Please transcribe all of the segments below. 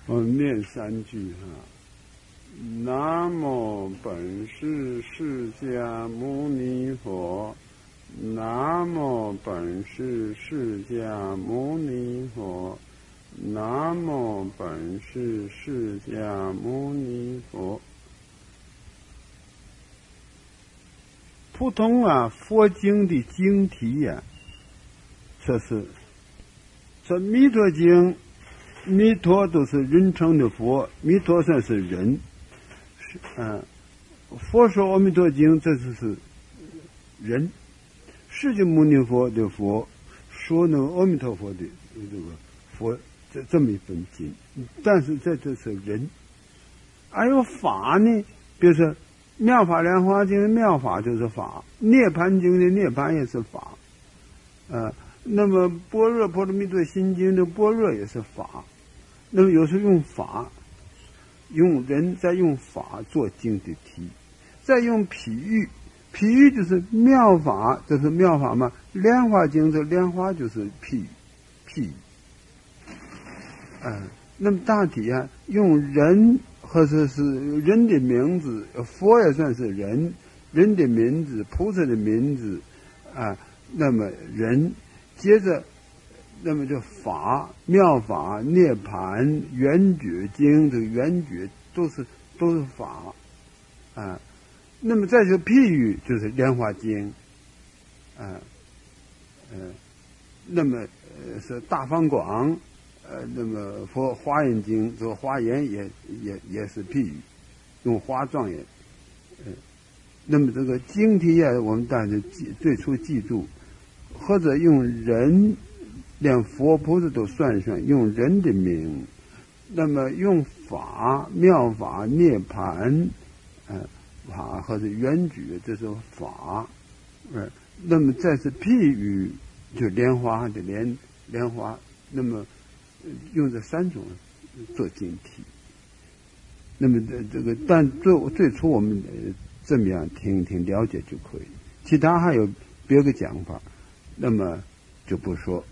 我们念3句哈。南无本师释迦牟尼佛，南无本师释迦牟尼佛，南无本师释迦牟尼佛。普通佛经的经题这弥陀经，弥陀都是人称的佛，弥陀算是人。佛说阿弥陀经，这就是人。释迦牟尼佛的佛说那个阿弥陀佛的这个佛，这么一本经，但是这就是人。还有法呢，比如说妙法莲华经的妙法就是法，涅盘经的涅盘也是法，那么般若波罗蜜多心经的般若也是法。那么有时候用法，用人再用法做经的题，再用譬喻，譬喻就是妙法，这是妙法嘛。莲花经这莲花就是譬喻，那么大体用人或者是人的名字，佛也算是人，人的名字，菩萨的名字那么人，接着那么就法、妙法、涅盘、圆觉经，这个圆觉都是法那么再就譬喻，就是莲花经那么是大方广，那么佛华严经，这个华严也是譬喻，用花状言。那么这个经题我们大家最初记住，或者用人，连佛菩萨都算上，用人的名。那么用法、妙法、涅盘法或者圆觉，这是法那么再是譬喻，就莲花的莲花，那么用这3种做经题。那么这个但最初我们这么样听一听了解就可以，其他还有别个讲法，那么就不说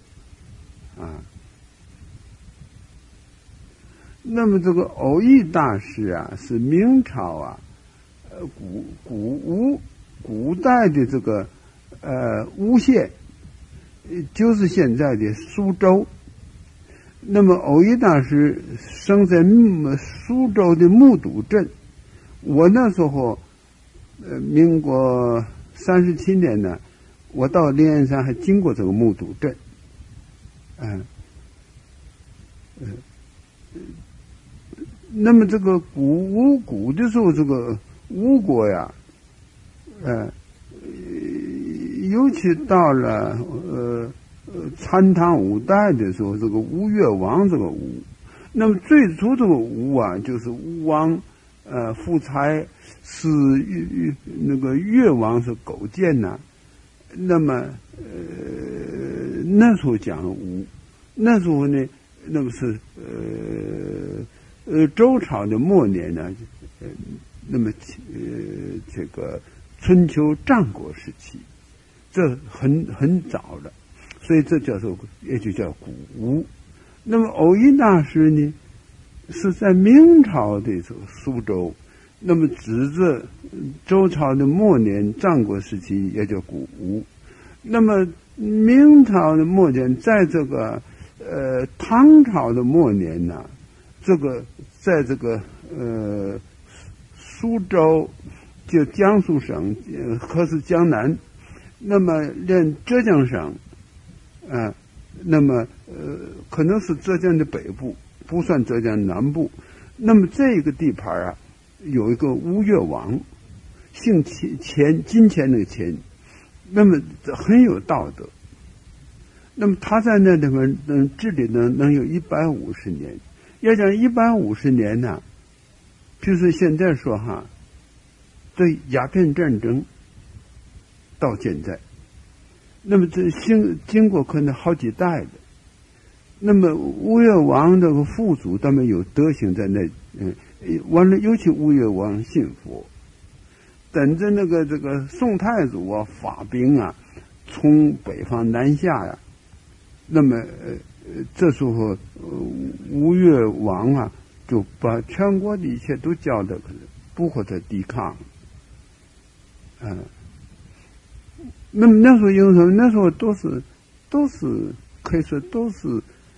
那么这个蕅益大师是明朝古代的这个巫县，就是现在的苏州。那么蕅益大师生在苏州的木渎镇。我那时候民国37年呢，我到灵岩山还经过这个木渎镇那么这个古的时候，这个吴国尤其到了参唐5代的时候，这个吴越王这个吴，那么最初这个吴就是吴王夫差是那个越王是勾践那么那时候讲吴，那时候呢，那么是周朝的末年呢，那么这个春秋战国时期，这很早了，所以这也就叫古吴。那么蕅益大师呢，是在明朝的这个苏州，那么指着周朝的末年战国时期也叫古吴。那么明朝的末年，在这个唐朝的末年这个在这个苏州，就江苏省可是江南，那么连浙江省那么可能是浙江的北部，不算浙江南部。那么这个地盘有一个吴越王，姓钱，金钱那个钱，那么很有道德。那么他在那里面治理能有150年。要讲150年比如说现在说对鸦片战争到现在，那么这经过可能好几代了。那么吴越王这个父祖他们有德行在那，完了尤其吴越王信佛，等着那个这个宋太祖发兵从北方南下那么这时候吴越王就把全国的一切都交代给了，不和他抵抗。那么那时候因为那时候都是可以说都是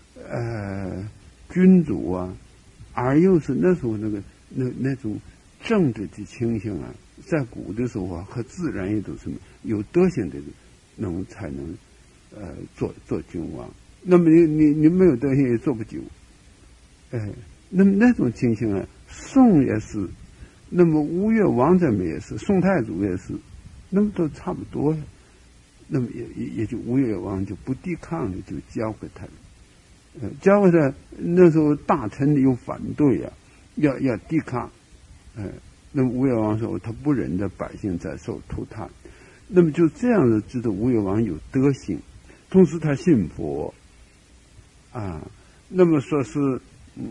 君主啊，而又是那时候那种政治的情形啊，在古的时候啊，和自然也都是有德行的人才能做君王。那么你没有德行也做不久。那么那种情形啊，宋也是，那么吴越王这边也是，宋太祖也是，那么都差不多呀。那么也就吴越王就不抵抗了，就交给他了。交给他，那时候大臣又反对呀，要抵抗。那么吴越王说他不忍着百姓在受涂炭，那么就这样子知道吴越王有德行，同时他信佛啊。那么说是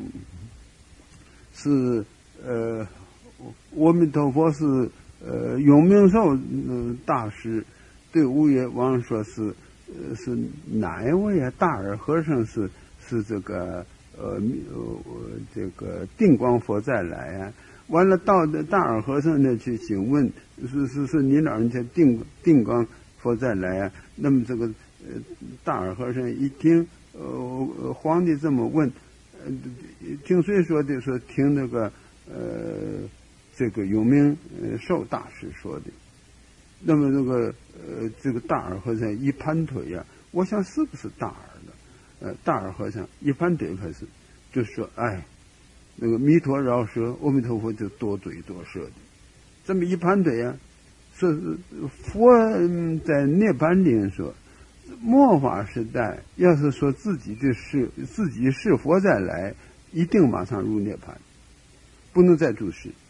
阿弥陀佛是永明寿大师对吴越王说是哪一位啊？大耳和尚是这个这个定光佛再来啊。完了到大耳和尚呢去请问是你老人家定光佛再来啊。那么这个大耳和尚一听皇帝这么问，听谁说的？说听那个这个永明寿大师说的。那么这个大耳和尚一盘腿呀，我想是不是大耳的？大耳和尚一盘腿开始就说：“哎，那个弥陀饶舌，阿弥陀佛就多嘴多舌的。这么一盘腿呀，说佛在涅槃里说，末法时代要是说自己是佛再来，一定马上入涅槃，不能再住世。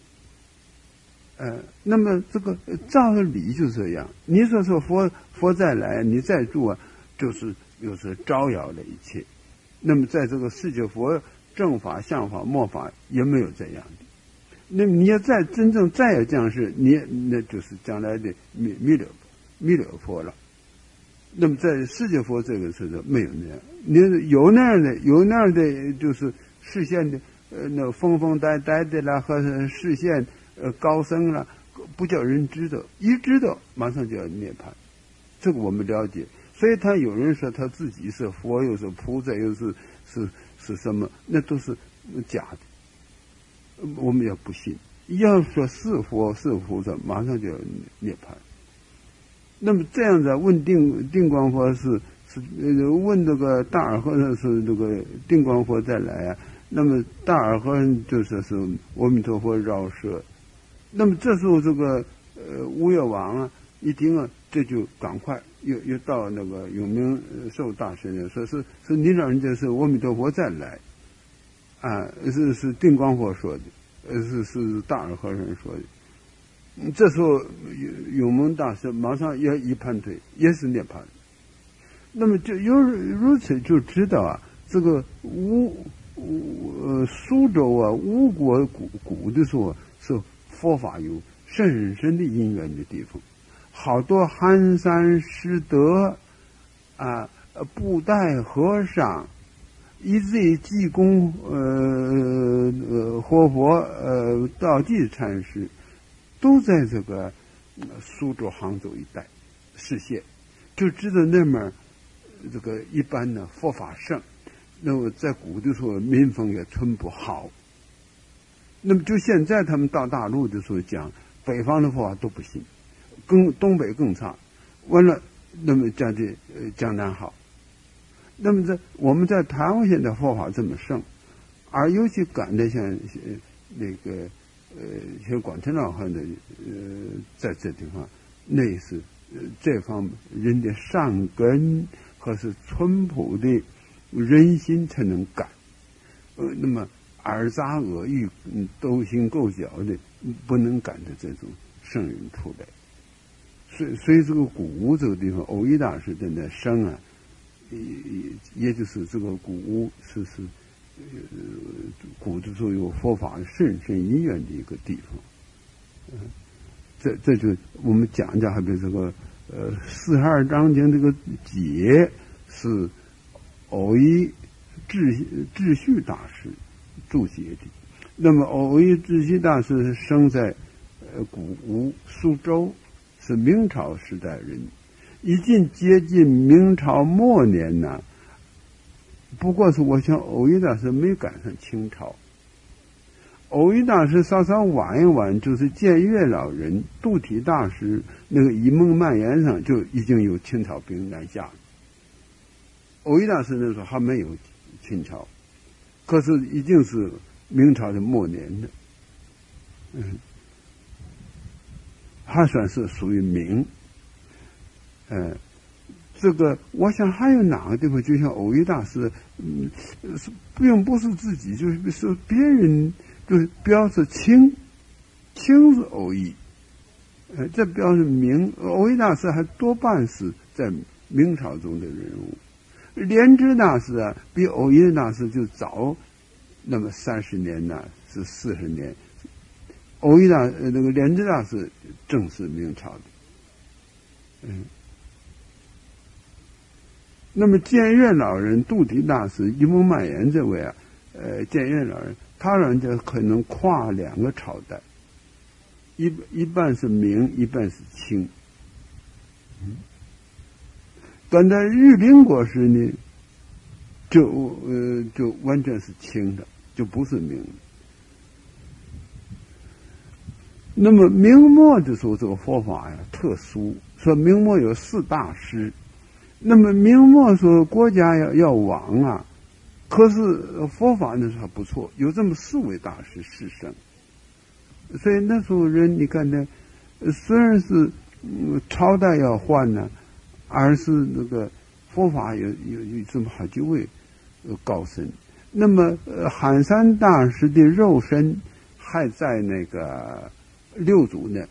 那么这个照理就这样，你说佛再来，你再住啊，就是招摇了一切。那么在这个世界佛正法、相法、末法也没有这样的。那么你要真正再有这样事，那就是将来的弥勒佛了。那么在世界佛这个时候没有那样，你有那样的就是视线的那疯呆的啦，和视线高僧啦，不叫人知道，一知道马上就要涅槃。这个我们了解。所以他有人说他自己是佛，又是菩萨，又是什么，那都是假的，我们也不信。要说是佛是菩萨，马上就要涅槃。那么这样子问定光佛是问这个大耳和尚是这个定光佛再来啊。那么大耳和尚就说是阿弥陀佛饶舌。那么这时候这个吴越王啊一听啊，这就赶快又到那个永明寿大师呢，说是你老人家是阿弥陀佛再来啊，是定光佛说的，是大耳和尚说的。这时候永明大师马上也一盘腿，也是涅槃。那么就如此就知道啊，这个苏州啊，吴国古的时候是佛法有深深的因缘的地方，好多寒山师德啊，布袋和尚，以至于济公活佛道济禅师，都在这个苏州杭州一带示现，就知道那边这个一般的佛法盛。那么在古的时候民风也纯不好。那么就现在他们到大陆的时候讲北方的佛法都不行，东北更差。完了，那么讲的江南好。那么我们在台湾现在佛法这么盛，而尤其赶得像那个像广成老汉的在这地方，那是这方面人的善根和是淳朴的人心才能改。那么耳杂恶欲斗心构角的不能赶的这种圣人出来。所以这个古屋这个地方，偶一大师在那生啊，也就是这个古屋是古的时候有佛法深深因缘的一个地方。这就我们讲还比这个42章经这个解是偶一智旭大师注解的。那么藕益智期大师生在古吴苏州，是明朝时代人，已经接近明朝末年了。不过是我想藕益大师没赶上清朝，藕益大师稍稍晚一晚，就是建岳老人、杜体大师那个以梦蔓延上就已经有清朝兵来下了。藕益大师那时候还没有清朝，可是已经是明朝的末年的，还算是属于明。这个我想还有哪个地方，就像藕益大师，并不是自己，就是说别人就是表示清是藕益，这表示明。藕益大师还多半是在明朝中的人物。莲枝大师啊，比藕益大师就早那么30年呢，是40年。藕益大那个莲枝大师正是明朝的，那么建岳老人、杜体大师、以梦蔓延这位啊，建岳老人，他人家可能跨2个朝代，一半是明，一半是清。但在玉林国时呢，就完全是清的，就不是明的。那么明末的时候，这个佛法呀特殊，说明末有4大师。那么明末说国家要亡啊，可是佛法那时候还不错，有这么4位大师世圣。所以那时候人你看呢，虽然是朝代要换呢，而是那个佛法有这么好几位高僧。那么寒山大师的肉身还在那个六祖呢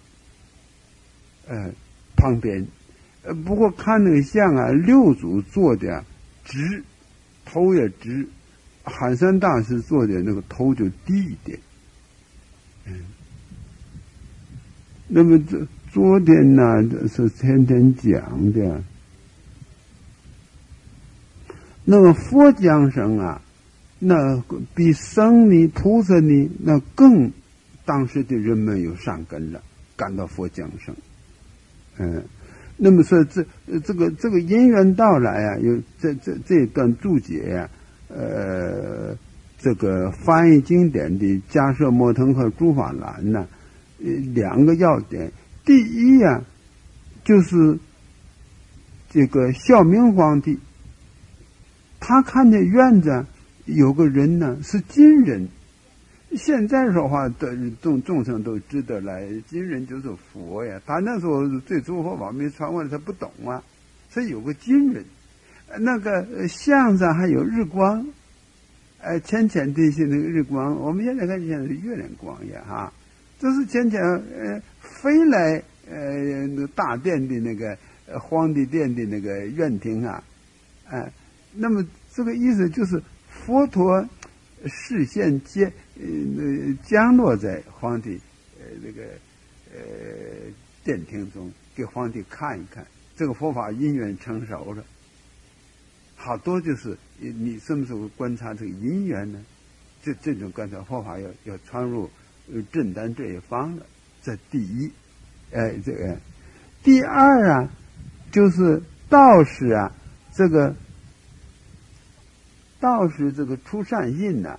旁边。不过看那个像啊，六祖做的直，头也直，寒山大师做的那个头就低一点。那么昨天呢是天天讲的，那么佛降生啊，那比僧尼菩萨尼那更当时的人们有善根了，感到佛降生。那么说这个因缘到来啊，有这一段注解呀，这个翻译经典的迦摄摩腾和诸法兰呢，2个要点。第一呀，就是这个孝明皇帝，他看见院子有个人呢是金人。现在说话的众生都知道来，金人就是佛呀。他那时候最初佛法没传过来，他不懂啊，所以有个金人，那个像上还有日光，浅浅的些那个日光，我们现在看现在是月亮光呀哈，这是浅浅飞来大殿的那个皇帝殿的那个院庭啊，那么这个意思就是佛陀视线降落在皇帝殿庭中，给皇帝看一看，这个佛法因缘成熟了。好多就是你什么时候观察这个因缘呢？这种观察佛法要传入正丹这一方的，这第一。这个第二啊，就是道士啊，这个道士这个出善印呐，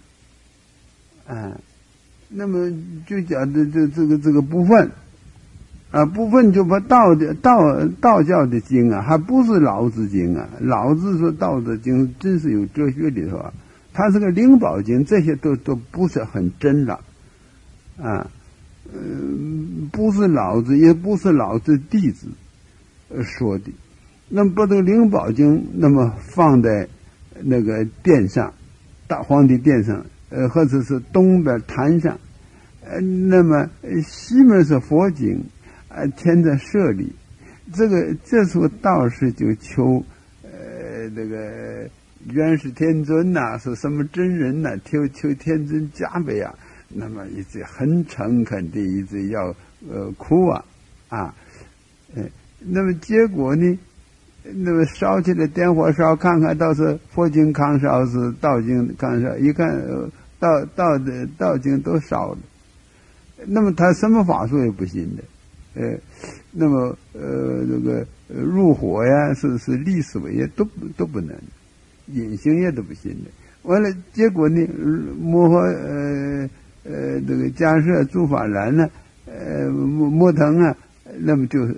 那么就讲的这个部分啊，部分就把道教的经啊，还不是老子经啊。老子说道德经真是有哲学里头啊，它是个灵宝经，这些都不是很真了啊。不是老子，也不是老子弟子说的。那么把这个灵宝经那么放在那个殿上，大皇帝殿上，或者是东边坛上，那么西面是佛经，填在舍里。这时候道士就求那个元始天尊呐，是什么真人呐，求天尊加倍啊。那么一直很诚恳的一直要哭啊，那么结果呢，那么烧起来点火烧看看，倒是佛经康烧是道经康烧，一看道经都烧了。那么他什么法术也不信的，那么这个入火呀，是立水呀，都不能，隐形也都不信的。完了，结果呢，摩诃这个迦摄诸法然呢，摩腾啊，那么就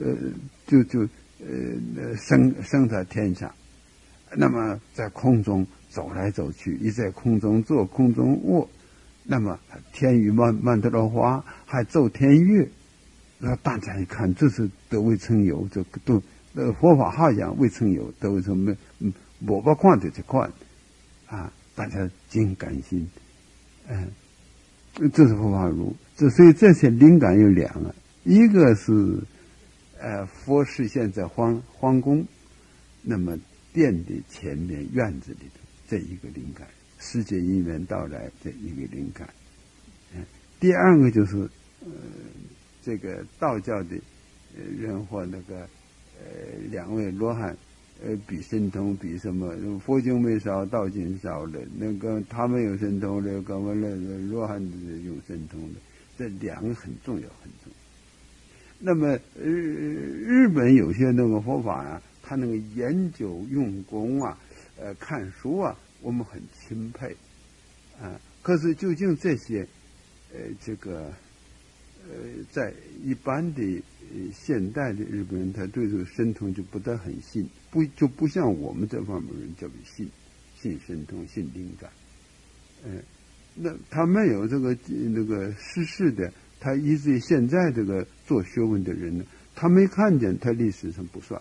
升到天上，那么在空中走来走去，一在空中坐，空中卧。那么天雨曼陀罗花还奏天乐，那大家一看，这是得未曾有，这都佛法好讲未曾有，得未曾没我不看就去看啊，大家尽感心，这是佛法如所以这些灵感有两个，一个是佛示现在皇宫，那么殿的前面院子里头这一个灵感。世界因缘到来这一个灵感，第二个就是这个道教的人或那个两位罗汉比神通比什么，佛经没烧，道经烧了，那个他们有神通的，跟我那个罗汉有神通的，这两个很重要很重要。那么日本有些那个佛法啊，他那个研究用功啊，看书啊。我们很钦佩，可是究竟这些，在一般的现代的日本人，他对这个神通就不得很信，就不像我们这方面人叫做信神通、信灵感，那他没有这个那个世事的，他以至于现在这个做学问的人呢，他没看见，他历史上不算，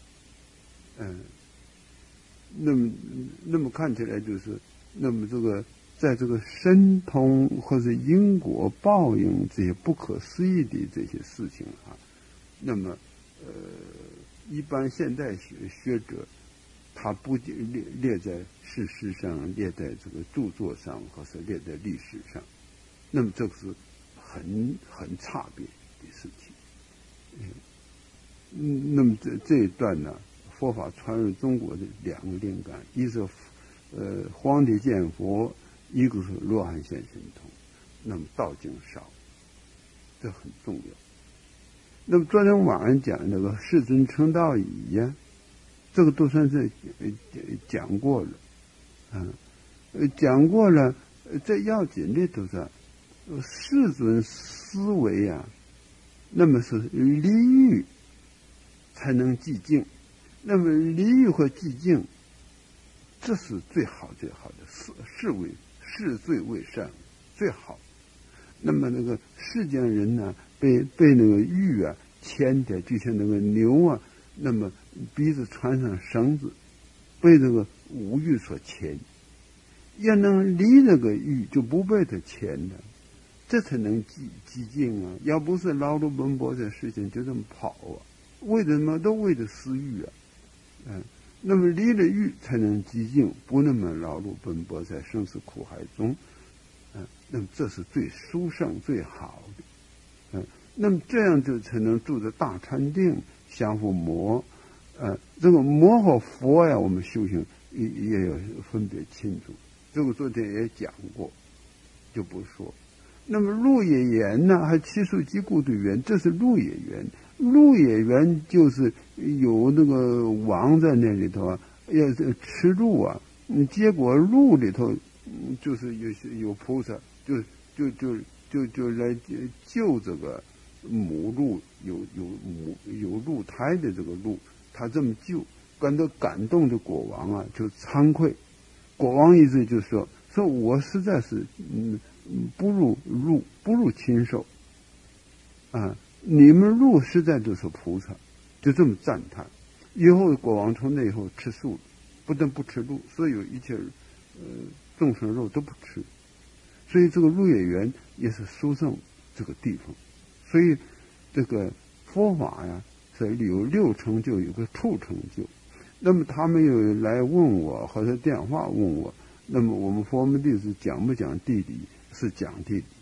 那么看起来就是，那么这个在这个神通或者因果报应这些不可思议的这些事情啊，那么一般现代学者他不列在事实上，列在这个著作上，或是列在历史上，那么这个是很差别的事情。那么这一段呢？佛法传入中国的两个灵感，一是皇帝见佛，一个是罗汉现神通，那么道经烧，这很重要。那么昨天晚上讲那个世尊成道仪呀，这个都算是讲过了，讲过了，这要紧的都是世尊思维啊，那么是离欲才能寂静。那么离欲和寂静，这是最好的，是最为善，最好。那么那个世间人呢，被那个欲啊牵的，就像那个牛啊，那么鼻子穿上绳子，被这个五欲所牵。要能离那个欲，就不被它牵了，这才能寂静啊！要不是劳碌奔波这事情就这么跑啊，为的什么？都为的私欲啊。那么离了欲才能寂静，不那么劳碌奔波在生死苦海中，那么这是最殊胜最好的，那么这样就才能住着大禅定，相互磨，这个磨和佛呀，我们修行也有分别清楚，这个昨天也讲过，就不说。那么鹿野园呢，还七树击鼓的园，这是鹿野园。鹿野园就是有那个王在那里头啊，要吃鹿啊，结果鹿里头就是有菩萨，就来救这个母鹿，有鹿胎的这个鹿，他这么救，感动的国王啊，就惭愧。国王意思就是说我实在是不如禽兽啊。你们鹿实在都是菩萨，就这么赞叹。以后国王从那以后吃素，不但不吃鹿，所有一切众生肉都不吃。所以这个鹿野园也是殊胜这个地方。所以这个佛法呀，是有六成就，有个处成就。那么他们有来问我，或者电话问我，那么我们佛门弟子讲不讲地理？是讲地理。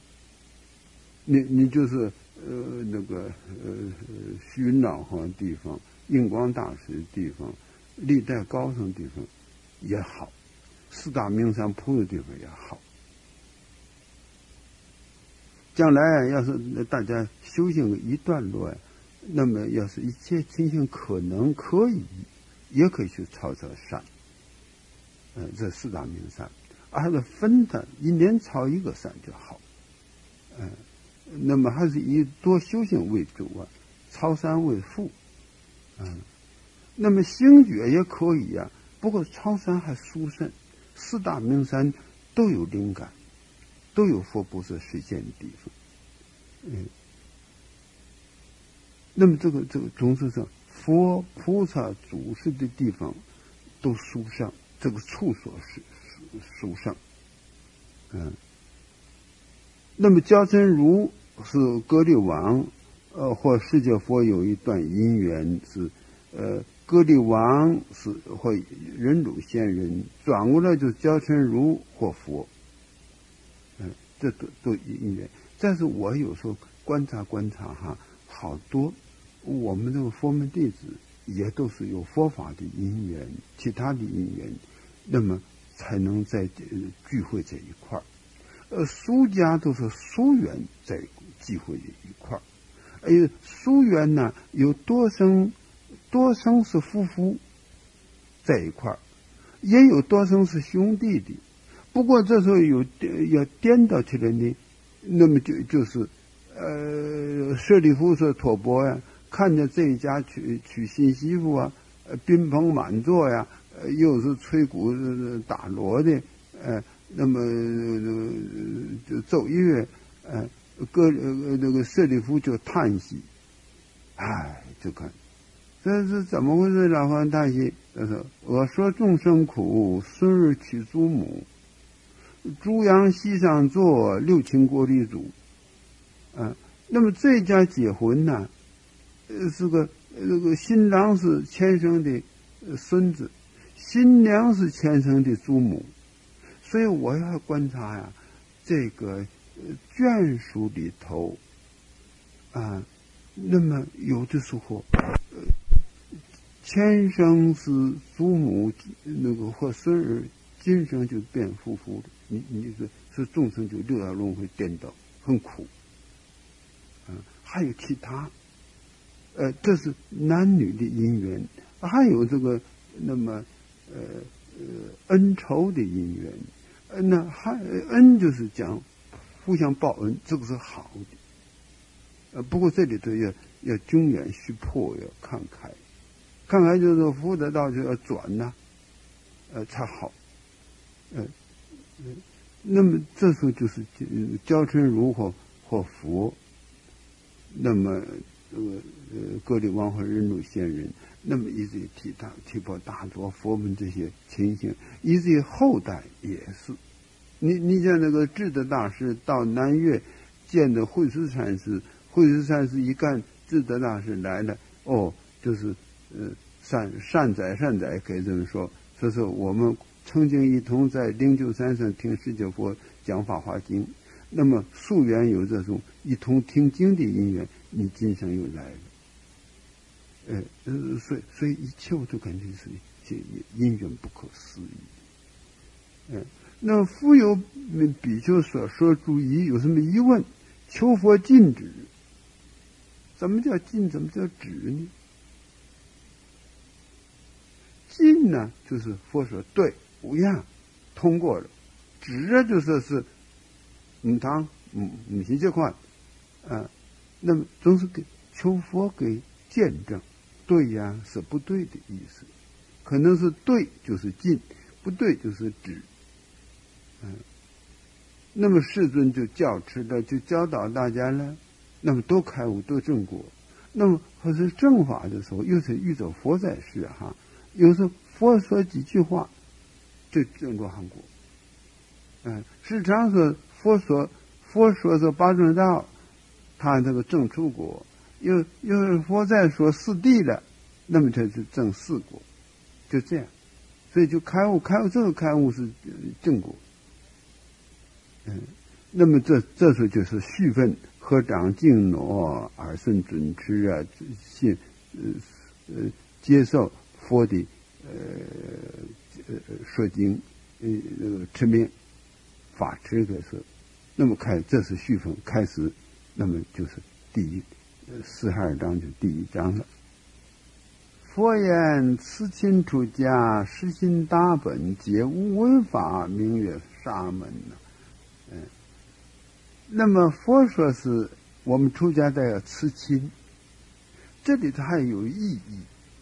你就是那个云朗好的地方，印光大师的地方，历代高僧的地方也好，四大名山铺的地方也好， 将来要是大家修行个一段落呀，那么要是一切情形可能可以，也可以去操这善，这四大名善，还是分的一年操一个善就好，那么还是以多修行为主啊，操善为辅，那么行觉也可以啊，不过操善还殊胜，四大名善都有灵感，都有佛菩萨实现的地方，那么这个总是说佛菩萨主事的地方都殊胜，这个处所是殊胜，那么焦真如是歌利王，或释迦佛有一段因缘是，歌利王是或忍辱仙人，转过来就焦真如或佛，这都因缘。但是我有时候观察哈，好多我们这个佛门弟子也都是有佛法的因缘，其他的因缘，那么才能在聚会在一块儿。俗家都是疏远在聚会一块儿，疏远呢有多生是夫妇在一块儿，也有多生是兄弟的。不过这时候要颠倒起来呢，那么就是舍利弗说托钵呀，看见这一家娶新媳妇啊，宾朋满座呀，又是吹鼓打锣的，那么就奏乐，那个舍利弗就叹息，就看这是怎么回事？老汉叹息，他说：“我说众生苦，孙儿娶祖母，猪羊席上坐，六亲国里主。”那么这家结婚呢，是那个新郎是前生的孙子，新娘是前生的祖母。所以我要观察呀，这个眷属里头那么有的时候前生是祖母那个或孙儿，今生就变夫妇了，你是众生就六道轮回颠倒，很苦。还有其他，这是男女的姻缘，还有这个那么恩仇的姻缘。那恩就是讲互相报恩，这个是好的。不过这里头要经远须破，要看开就是福德道就要转呐，才好。那么这时候就是焦真如或佛，那么歌利王和忍辱仙人，那么以至于提婆达多佛门这些情形，以至于后代也是。你像那个智德大师到南岳见的慧思禅师，慧思禅师一看智德大师来了，就是善哉可以这么说。所以说我们曾经一同在灵鹫山上听释迦佛讲法华经，那么溯源有这种一同听经的因缘，你今生又来了。所以一切我都感觉是因缘不可思议。那复有比丘所说诸疑，有什么疑问？求佛禁止。怎么叫禁？怎么叫止呢？禁呢，就是佛说对无恙，通过了；止就说是当母亲这块那么总是给求佛给见证，对呀是不对的意思。可能是对就是禁，不对就是止。那么世尊就教持了，就教导大家了，那么都开悟都正果。那么或是正法的时候，又是遇着佛在世有时候佛说几句话就正果韩果。时常说佛说八正道，他这个正出果，又是佛在说四谛了，那么他就正四果，就这样。所以就开悟这个开悟是正果。那么这时候就是续分合掌敬挪耳顺准持接受佛的说经那个持名法持可是那么这是序分开始，那么就是42章就第1章了。佛言：此亲出家，实心大本，皆无违法，名曰沙门那么佛说是我们出家得要慈亲，这里头还有意义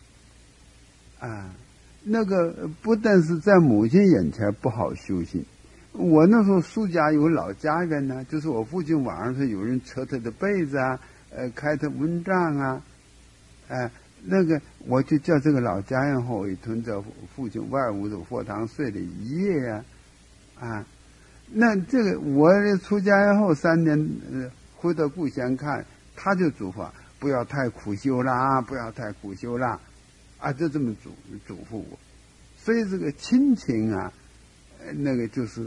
那个不但是在母亲眼前不好修行，我那时候苏家有老家人呢，就是我父亲晚上是有人扯他的被子开他蚊帐那个我就叫这个老家人和我一同在父亲外屋的佛堂睡了一夜那这个我出家以后3年回到故乡看，他就嘱咐不要太苦修啦，不要太苦修啦就这么嘱咐我。所以这个亲情那个就是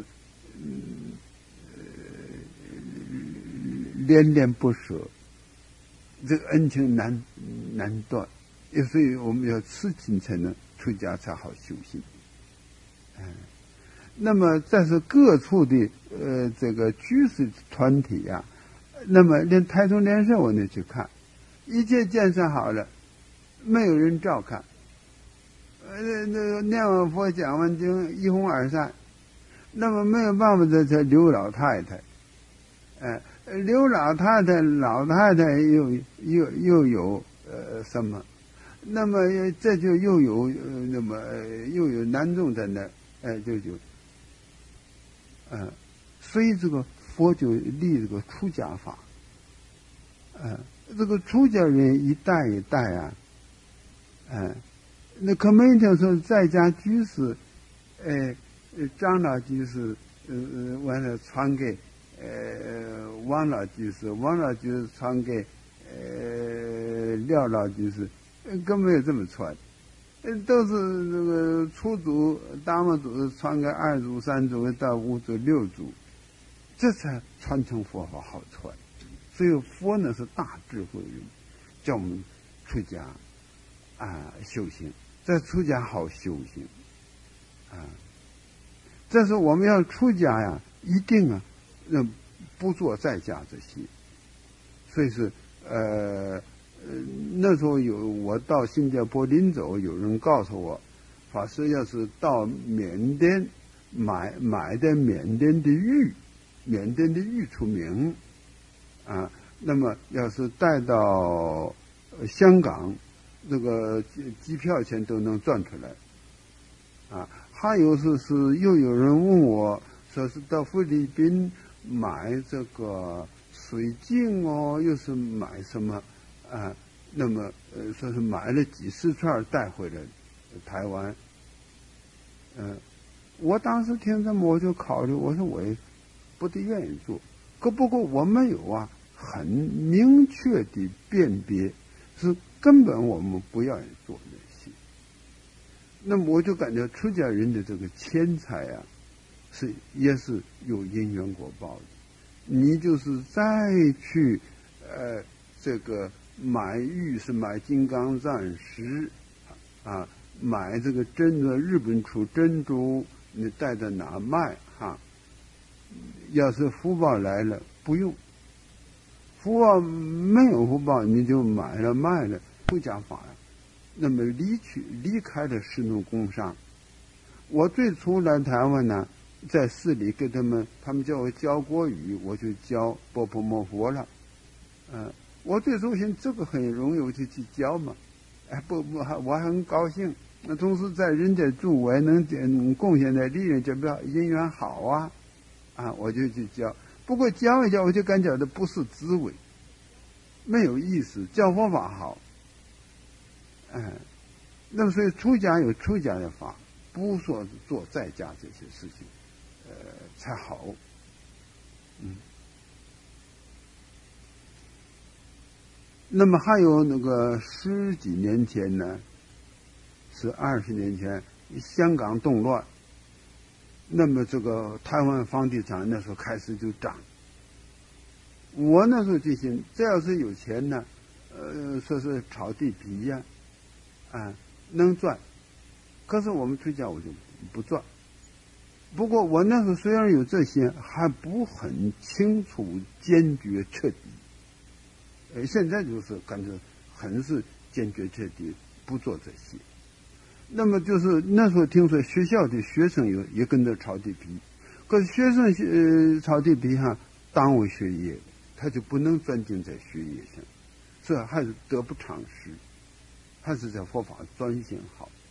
恋恋不舍，这个恩情难断，所以我们要慈亲才能出家才好修行。那么再是各处的这个居士团体那么连台中莲社我那去看，一切建设好了，没有人照看。念完佛讲完经一哄而散，那么没有办法的才刘老太太，刘老太太又有什么？那么这就又有那么又有男众在那所以这个佛就立这个出家法，这个出家人一代一代那可没听说在家居士，长老居士，完了传给王老居士，王老居士传给廖老居士，根本没有这么传，都是这个初祖、大门祖传给2祖、3祖到5祖、6祖，这才传承佛法好传。所以佛呢是大智慧人，叫我们出家修行，在出家好修行这是我们要出家一定不做在家这些。所以是那时候我到新加坡临走，有人告诉我，法师要是到缅甸买的缅甸的玉出名那么要是带到香港，这个机票钱都能赚出来还有又有人问我说是到菲律宾买这个水晶又是买什么那么说是买了几十串带回来台湾我当时听这么我就考虑，我说我也不大愿意做，不过我们有很明确的辨别，是根本我们不要做那些。那么我就感觉出家人的这个钱财也是有因缘果报的。你就是再去这个买玉是买金刚钻石买这个日本出珍珠，你带到哪卖要是福报来了不用，福报没有福报你就买了卖了，出家法那么离开了士农工商。我最初来台湾呢，在寺里给他们叫我教国语，我就教波婆摩佛了我最初想这个很容易，我就去教嘛我还很高兴。那同时在人家住，我也能贡献在利润，这不人缘好我就去教。不过教一教，我就感觉的不是滋味，没有意思。教佛法好，那么所以出家有出家的法，不说做在家这些事情，才好。那么还有那个10几年前呢，是20年前，香港动乱，那么这个台湾房地产那时候开始就涨。我那时候就想，这要是有钱呢，说是炒地皮能赚。可是我们出家我就不赚， 不过我那时候虽然有这些，还不很清楚、坚决、彻底。现在就是感觉很是坚决彻底，不做这些。那么就是那时候听说学校的学生也跟着抄底批，可是学生抄底批哈，耽误学业，他就不能专精在学业上，这还是得不偿失，还是在佛法专心好。